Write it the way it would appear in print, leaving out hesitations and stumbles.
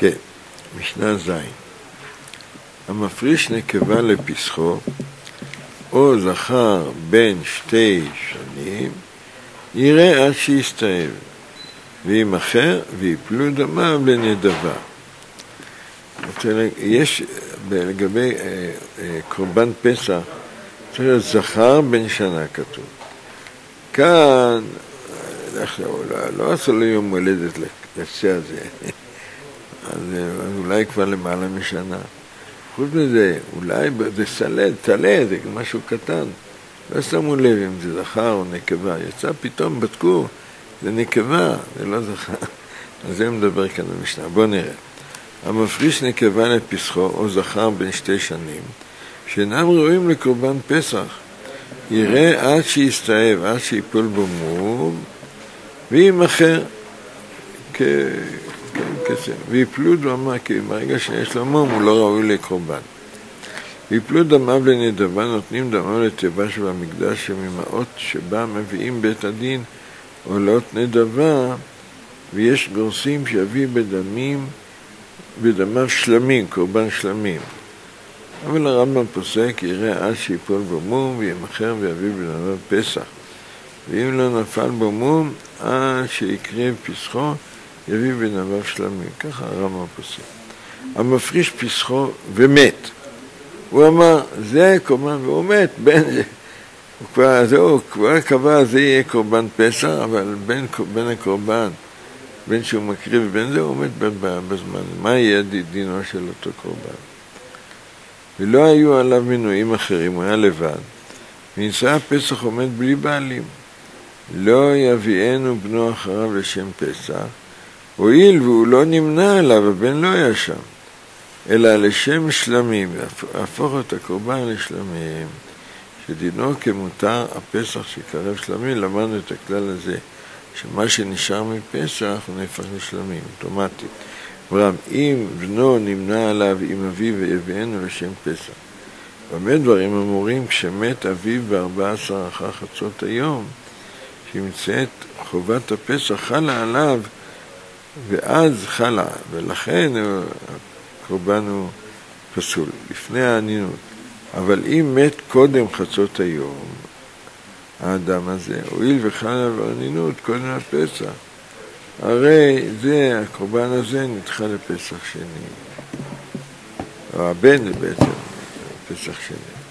כן, משנה ז'. המפריש נקבה לפסחו, או זכר בין 2 שנים, יראה עד שיסתאב, וימחר ויפלו דמיו לנדבה. יש לגבי קורבן פסח, צריך להיות זכר בן שנה כתוב. כאן, לא עשו לו יום הולדת לקצה הזה, אז אולי כבר למעלה משנה. חוץ מזה, אולי זה תלה, זה משהו קטן. לא שמו לב אם זה זכר או נקבה. יצא פתאום, בדקו, זה נקבה, זה לא זכר. אז זה מדבר כאן במשנה. בואו נראה. המפריש נקבה לפסחו, או זכר בין 2 שנים, שאינם ראויים לקורבן פסח, יראה עד שיסתאב, עד שיפול בו מום, וימחר ויפלו דמיו, כי ברגע שיש לו מום הוא לא ראוי לקורבן. ויפלו דמיו לנדבה, נותנים דמיו לתיבה שבמקדש, שממעות שבה מביאים בית הדין עולות נדבה, ויש גורסים שיביא בדמיו שלמים, קורבן שלמים. אבל הרמב"ם פוסק, יראה עד שיפול בו מום, וימחר ויביא בדמיו פסח. ואם לא נפל בו מום, עד שיקריב פסחו, יביא בדמיו שלמים. ככה הרמב"ם פוסק. המפריש פסחו ומת. הוא אמר, זה קורבן, והוא מת, הוא כבר קבע, זה יהיה קורבן פסח, אבל בין הקורבן, בין שהוא מקריב ובין זה, הוא מת בזמן. מה יהיה דינו של אותו קורבן? ולא היו עליו מנועים אחרים, הוא היה לבד. ונישא הפסח עומד בלי בעלים. לא יביאנו בנו אחריו לשם פסח, הואיל והוא לא נמנע עליו, הבן לא היה שם, אלא לשם שלמים, הפוך את הקורבן לשלמים, שדינו כמותר הפסח שקרב שלמים. למדנו את הכלל הזה, שמה שנשאר מפסח הוא נהפך לשלמים, אוטומטית. אברהם, אם בנו נמנע עליו עם אביו ויביאנו לשם פסח. במה דברים אמורים? כשמת אביו ב14 אחר חצות היום, שימצאת חובת הפסח חלה עליו, ואז חלה, ולכן הקורבן הוא פסול, לפני הענינות. אבל אם מת קודם חצות היום, האדם הזה, הואיל וחלה בענינות קודם הפסח, הרי זה, הקורבן הזה נדחה לפסח שני. או הבן בעצם, פסח שני.